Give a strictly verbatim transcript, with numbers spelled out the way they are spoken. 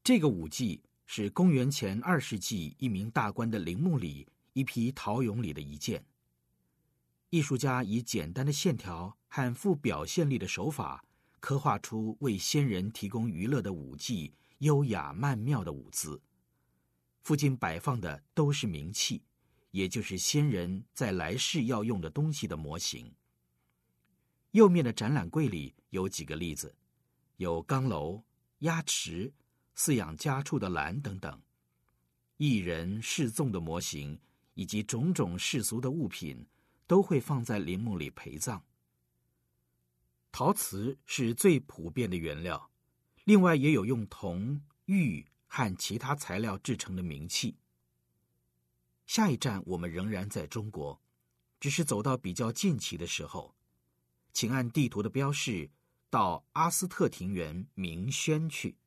这个舞伎是公元前二世纪一名大官的陵墓里一批陶俑里的一件。艺术家以简单的线条和富表现力的手法，刻画出为先人提供娱乐的舞伎优雅曼妙的舞姿。附近摆放的都是冥器，也就是先人在来世要用的东西的模型。右面的展览柜里有几个例子，有缸楼、鸭池、饲养家畜的栏等等。艺人示众的模型以及种种世俗的物品都会放在陵墓里陪葬。陶瓷是最普遍的原料，另外也有用铜、玉和其他材料制成的名器。下一站我们仍然在中国，只是走到比较近期的时候，请按地图的标示到阿斯特庭园明轩去。